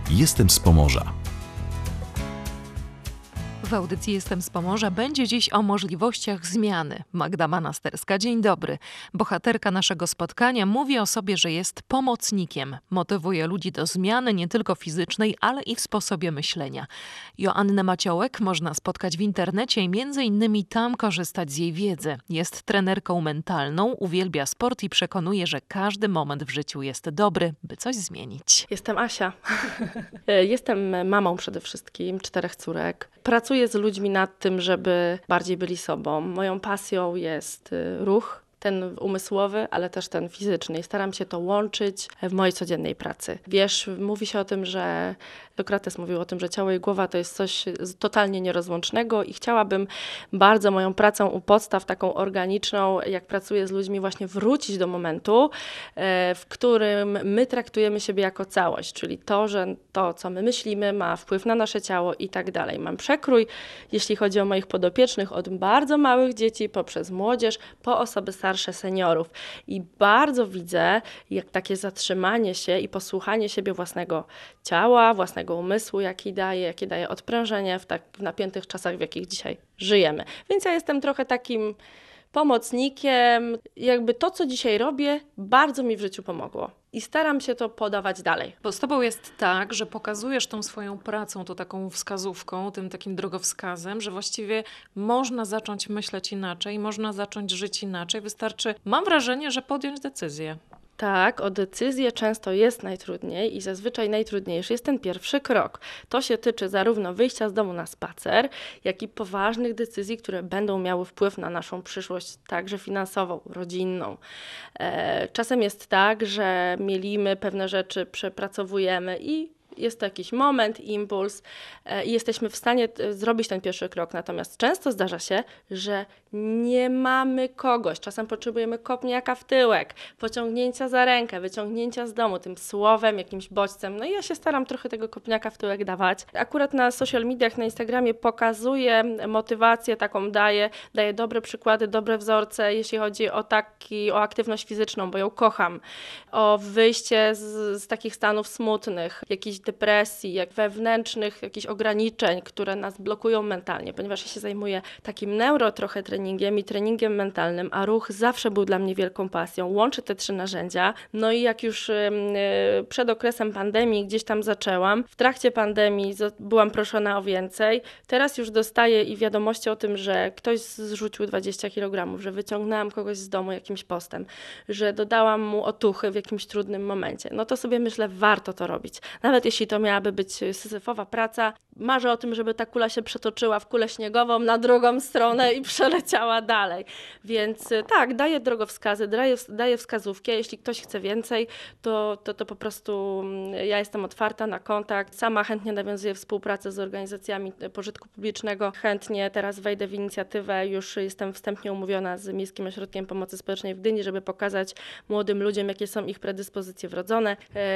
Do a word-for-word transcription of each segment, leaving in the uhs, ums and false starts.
Jestem z Pomorza. W audycji Jestem z Pomorza będzie dziś o możliwościach zmiany. Magda Manasterska, dzień dobry. Bohaterka naszego spotkania mówi o sobie, że jest pomocnikiem. Motywuje ludzi do zmiany nie tylko fizycznej, ale i w sposobie myślenia. Joannę Maciołek można spotkać w internecie i między innymi tam korzystać z jej wiedzy. Jest trenerką mentalną, uwielbia sport i przekonuje, że każdy moment w życiu jest dobry, by coś zmienić. Jestem Asia. Jestem mamą przede wszystkim, czterech córek. Pracuję z ludźmi nad tym, żeby bardziej byli sobą. Moją pasją jest ruch, ten umysłowy, ale też ten fizyczny. I staram się to łączyć w mojej codziennej pracy. Wiesz, mówi się o tym, że Sokrates mówił o tym, że ciało i głowa to jest coś totalnie nierozłącznego i chciałabym bardzo moją pracą u podstaw, taką organiczną, jak pracuję z ludźmi, właśnie wrócić do momentu, w którym my traktujemy siebie jako całość, czyli to, że to, co my myślimy, ma wpływ na nasze ciało i tak dalej. Mam przekrój, jeśli chodzi o moich podopiecznych, od bardzo małych dzieci, poprzez młodzież, po osoby starsze, seniorów. I bardzo widzę, jak takie zatrzymanie się i posłuchanie siebie własnego ciała, własnego umysłu, jaki daje, jakie daje odprężenie w tak w napiętych czasach, w jakich dzisiaj żyjemy. Więc ja jestem trochę takim pomocnikiem. Jakby to, co dzisiaj robię, bardzo mi w życiu pomogło. I staram się to podawać dalej. Bo z tobą jest tak, że pokazujesz tą swoją pracą, to taką wskazówką, tym takim drogowskazem, że właściwie można zacząć myśleć inaczej, można zacząć żyć inaczej. Wystarczy, mam wrażenie, że podjąć decyzję. Tak, o decyzję często jest najtrudniej i zazwyczaj najtrudniejszy jest ten pierwszy krok. To się tyczy zarówno wyjścia z domu na spacer, jak i poważnych decyzji, które będą miały wpływ na naszą przyszłość, także finansową, rodzinną. Czasem jest tak, że mielimy pewne rzeczy, przepracowujemy i jest to jakiś moment, impuls i jesteśmy w stanie zrobić ten pierwszy krok. Natomiast często zdarza się, że nie mamy kogoś. Czasem potrzebujemy kopniaka w tyłek, pociągnięcia za rękę, wyciągnięcia z domu tym słowem, jakimś bodźcem. No i ja się staram trochę tego kopniaka w tyłek dawać. Akurat na social mediach, na Instagramie pokazuję motywację, taką daję, daję dobre przykłady, dobre wzorce, jeśli chodzi o taki, o aktywność fizyczną, bo ją kocham. O wyjście z, z takich stanów smutnych, jakichś depresji, jak wewnętrznych jakichś ograniczeń, które nas blokują mentalnie, ponieważ ja się zajmuję takim neuro trochę treningiem i treningiem mentalnym, a ruch zawsze był dla mnie wielką pasją. Łączę te trzy narzędzia. No i jak już yy, przed okresem pandemii gdzieś tam zaczęłam, w trakcie pandemii byłam proszona o więcej. Teraz już dostaję i wiadomości o tym, że ktoś zrzucił dwadzieścia kilogramów, że wyciągnęłam kogoś z domu jakimś postem, że dodałam mu otuchy w jakimś trudnym momencie. No to sobie myślę, warto to robić. Nawet jeśli to miałaby być syzyfowa praca, marzę o tym, żeby ta kula się przetoczyła w kulę śniegową na drugą stronę i przeleciała dalej. Więc tak, daję drogowskazy, daję, daję wskazówki. Jeśli ktoś chce więcej, to, to, to po prostu ja jestem otwarta na kontakt. Sama chętnie nawiązuję współpracę z organizacjami pożytku publicznego. Chętnie teraz wejdę w inicjatywę. Już jestem wstępnie umówiona z Miejskim Ośrodkiem Pomocy Społecznej w Gdyni, żeby pokazać młodym ludziom, jakie są ich predyspozycje wrodzone.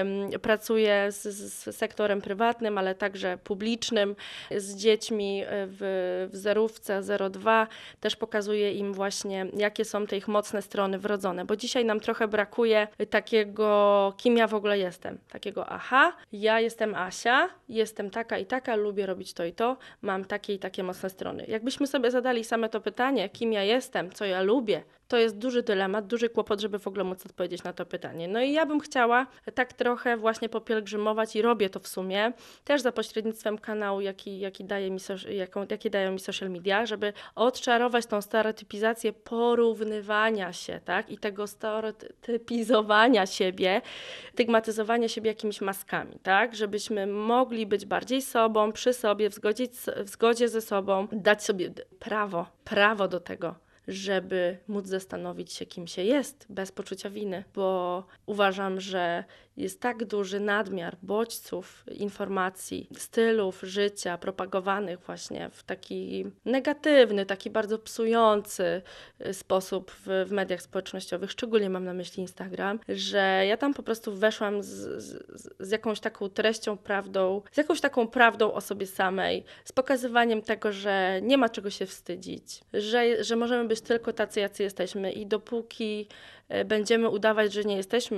Pracuję z, z sektorem prywatnym, ale także publicznym, z dziećmi w, w zerówce zero dwa. Też pokazuję im właśnie, jakie są te ich mocne strony wrodzone, bo dzisiaj nam trochę brakuje takiego, kim ja w ogóle jestem. Takiego aha, ja jestem Asia, jestem taka i taka, lubię robić to i to, mam takie i takie mocne strony. Jakbyśmy sobie zadali same to pytanie, kim ja jestem, co ja lubię, to jest duży dylemat, duży kłopot, żeby w ogóle móc odpowiedzieć na to pytanie. No i ja bym chciała tak trochę właśnie popielgrzymować i robię to w sumie, też za pośrednictwem kanału, jaki, jaki, daje mi, jaką, jaki dają mi social media, żeby odczarować tą stereotypizację porównywania się, tak? I tego stereotypizowania siebie, stygmatyzowania siebie jakimiś maskami, tak? Żebyśmy mogli być bardziej sobą, przy sobie, w zgodzie, w zgodzie ze sobą, dać sobie prawo, prawo do tego, żeby móc zastanowić się, kim się jest, bez poczucia winy, bo uważam, że jest tak duży nadmiar bodźców, informacji, stylów życia propagowanych właśnie w taki negatywny, taki bardzo psujący sposób w, w mediach społecznościowych, szczególnie mam na myśli Instagram, że ja tam po prostu weszłam z, z, z jakąś taką treścią, prawdą, z jakąś taką prawdą o sobie samej, z pokazywaniem tego, że nie ma czego się wstydzić, że, że możemy być tylko tacy, jacy jesteśmy i dopóki będziemy udawać, że nie jesteśmy,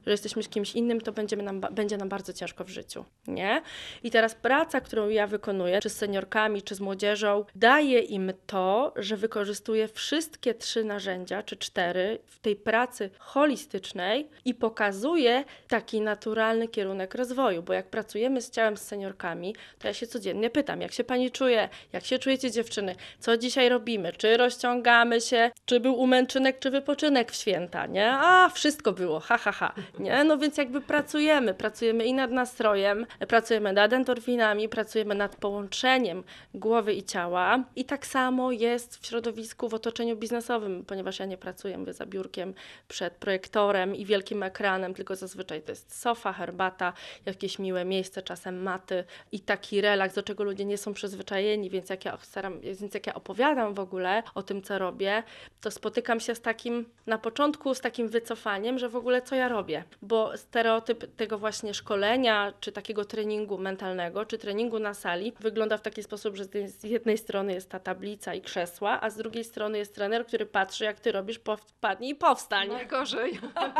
że jesteśmy z kimś innym, to będziemy nam, będzie nam bardzo ciężko w życiu, nie? I teraz praca, którą ja wykonuję, czy z seniorkami, czy z młodzieżą, daje im to, że wykorzystuję wszystkie trzy narzędzia, czy cztery w tej pracy holistycznej i pokazuję taki naturalny kierunek rozwoju, bo jak pracujemy z ciałem, z seniorkami, to ja się codziennie pytam, jak się pani czuje, jak się czujecie dziewczyny, co dzisiaj robimy, czy rozciągamy się, czy był umęczynek, czy wypoczynek w święta, nie? A, wszystko było, ha, ha, ha, nie? No więc jakby pracujemy, pracujemy i nad nastrojem, pracujemy nad endorfinami, pracujemy nad połączeniem głowy i ciała i tak samo jest w środowisku, w otoczeniu biznesowym, ponieważ ja nie pracuję mówię, za biurkiem przed projektorem i wielkim ekranem, tylko zazwyczaj to jest sofa, herbata, jakieś miłe miejsce, czasem maty i taki relaks, do czego ludzie nie są przyzwyczajeni, więc jak ja staram, więc jak ja opowiadam w ogóle o tym, co robię, to spotykam się z takim, na początku z takim wycofaniem, że w ogóle co ja robię, bo stereotyp tego właśnie szkolenia, czy takiego treningu mentalnego, czy treningu na sali wygląda w taki sposób, że z jednej strony jest ta tablica i krzesła, a z drugiej strony jest trener, który patrzy, jak ty robisz, padnij i powstań. Najgorzej.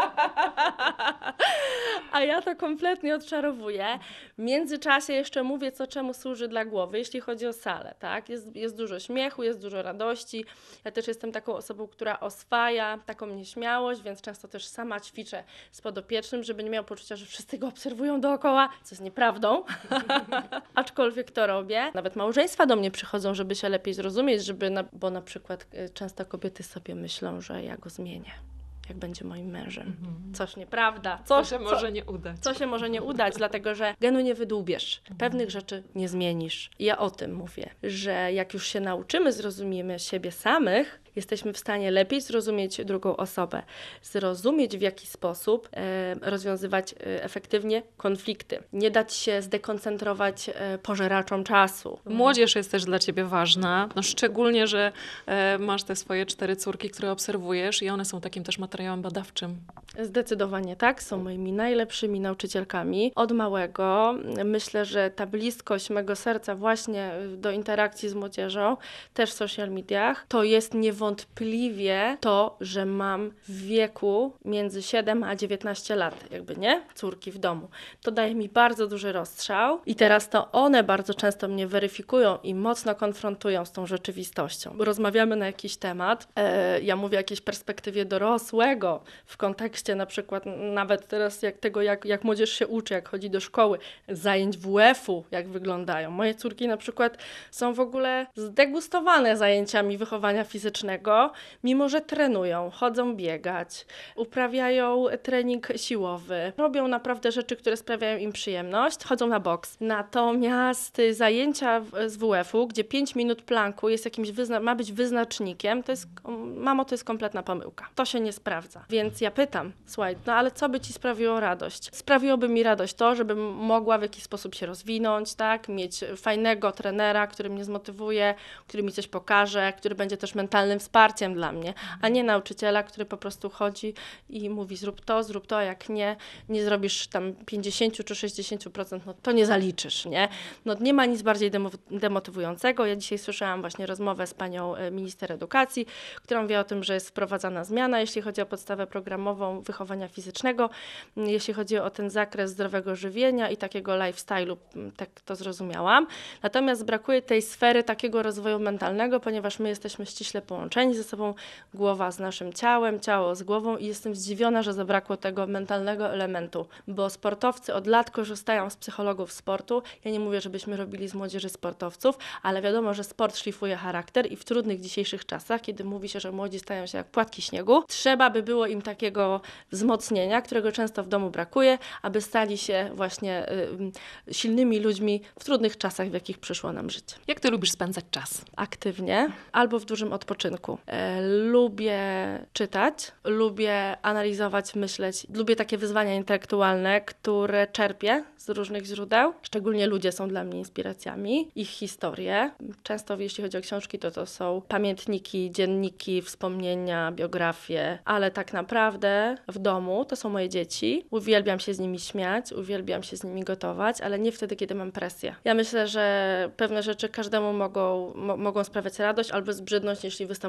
A ja to kompletnie odczarowuję. W międzyczasie jeszcze mówię, co czemu służy dla głowy, jeśli chodzi o salę, tak? Jest, jest dużo śmiechu, jest dużo radości. Ja też jestem taką osobą, która oswaja taką nieśmiałość, więc często też sama ćwiczę z podopiecznym, żeby nie miał poczucia, że wszyscy go obserwują dookoła, co jest nieprawdą. Aczkolwiek to robię. Nawet małżeństwa do mnie przychodzą, żeby się lepiej zrozumieć, żeby na, bo na przykład y, często kobiety sobie myślą, że ja go zmienię, jak będzie moim mężem. Mhm. Coś nieprawda. Coś, co się może co, nie udać. Co się może nie udać, dlatego że genu nie wydłubiesz. Mhm. Pewnych rzeczy nie zmienisz. I ja o tym mówię, że jak już się nauczymy, zrozumiemy siebie samych, jesteśmy w stanie lepiej zrozumieć drugą osobę, zrozumieć w jaki sposób e, rozwiązywać e, efektywnie konflikty, nie dać się zdekoncentrować e, pożeraczom czasu. Młodzież jest też dla ciebie ważna, no szczególnie, że e, masz te swoje cztery córki, które obserwujesz i one są takim też materiałem badawczym. Zdecydowanie tak, są moimi najlepszymi nauczycielkami. Od małego myślę, że ta bliskość mego serca właśnie do interakcji z młodzieżą, też w social mediach, to jest niewątpliwie to, że mam w wieku między siedem a dziewiętnaście lat, jakby nie, córki w domu. To daje mi bardzo duży rozstrzał i teraz to one bardzo często mnie weryfikują i mocno konfrontują z tą rzeczywistością. Rozmawiamy na jakiś temat, e, ja mówię o jakiejś perspektywie dorosłego w kontekście na przykład nawet teraz jak tego, jak, jak młodzież się uczy, jak chodzi do szkoły, zajęć W F-u, jak wyglądają. Moje córki na przykład są w ogóle zdegustowane zajęciami wychowania fizycznego, mimo że trenują, chodzą biegać, uprawiają trening siłowy, robią naprawdę rzeczy, które sprawiają im przyjemność, chodzą na boks. Natomiast zajęcia z W F-u, gdzie pięć minut planku jest jakimś wyzna- ma być wyznacznikiem, to jest, mamo, to jest kompletna pomyłka. To się nie sprawdza. Więc ja pytam, słuchaj, no ale co by ci sprawiło radość? Sprawiłoby mi radość to, żebym mogła w jakiś sposób się rozwinąć, tak? Mieć fajnego trenera, który mnie zmotywuje, który mi coś pokaże, który będzie też mentalnym wsparciem dla mnie, a nie nauczyciela, który po prostu chodzi i mówi zrób to, zrób to, a jak nie, nie zrobisz tam pięćdziesiąt czy sześćdziesiąt procent, no to nie zaliczysz, nie? No nie ma nic bardziej demo- demotywującego. Ja dzisiaj słyszałam właśnie rozmowę z panią minister edukacji, która mówi o tym, że jest wprowadzana zmiana, jeśli chodzi o podstawę programową wychowania fizycznego, jeśli chodzi o ten zakres zdrowego żywienia i takiego lifestyle'u, tak to zrozumiałam. Natomiast brakuje tej sfery takiego rozwoju mentalnego, ponieważ my jesteśmy ściśle połączeni ze sobą, głowa z naszym ciałem, ciało z głową i jestem zdziwiona, że zabrakło tego mentalnego elementu, bo sportowcy od lat korzystają z psychologów sportu. Ja nie mówię, żebyśmy robili z młodzieży sportowców, ale wiadomo, że sport szlifuje charakter i w trudnych dzisiejszych czasach, kiedy mówi się, że młodzi stają się jak płatki śniegu, trzeba by było im takiego wzmocnienia, którego często w domu brakuje, aby stali się właśnie y, silnymi ludźmi w trudnych czasach, w jakich przyszło nam życie. Jak ty lubisz spędzać czas? Aktywnie albo w dużym odpoczynku. E, lubię czytać, lubię analizować, myśleć, lubię takie wyzwania intelektualne, które czerpię z różnych źródeł. Szczególnie ludzie są dla mnie inspiracjami, ich historie. Często jeśli chodzi o książki, to to są pamiętniki, dzienniki, wspomnienia, biografie, ale tak naprawdę w domu to są moje dzieci. Uwielbiam się z nimi śmiać, uwielbiam się z nimi gotować, ale nie wtedy, kiedy mam presję. Ja myślę, że pewne rzeczy każdemu mogą, mo- mogą sprawiać radość albo zbrzydność, jeśli występują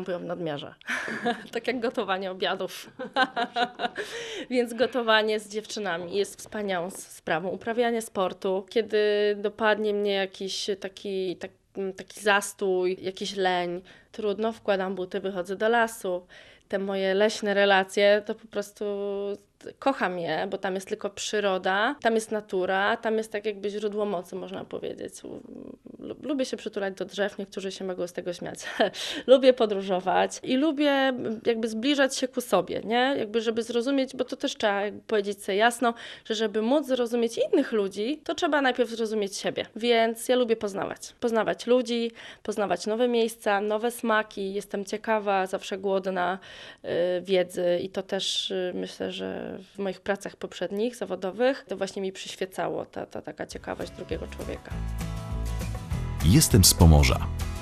występują w nadmiarze. Tak jak gotowanie obiadów. Więc gotowanie z dziewczynami jest wspaniałą sprawą. Uprawianie sportu, kiedy dopadnie mnie jakiś taki, taki, taki zastój, jakiś leń, trudno, wkładam buty, wychodzę do lasu. Te moje leśne relacje to po prostu kocham je, bo tam jest tylko przyroda, tam jest natura, tam jest tak jakby źródło mocy, można powiedzieć. Lubię się przytulać do drzew, niektórzy się mogą z tego śmiać. Lubię podróżować i lubię jakby zbliżać się ku sobie, nie? Jakby żeby zrozumieć, bo to też trzeba powiedzieć sobie jasno, że żeby móc zrozumieć innych ludzi, to trzeba najpierw zrozumieć siebie. Więc ja lubię poznawać. Poznawać ludzi, poznawać nowe miejsca, nowe smaki. Jestem ciekawa, zawsze głodna y, wiedzy i to też y, myślę, że w moich pracach poprzednich, zawodowych, to właśnie mi przyświecało ta, ta taka ciekawość drugiego człowieka. Jestem z Pomorza.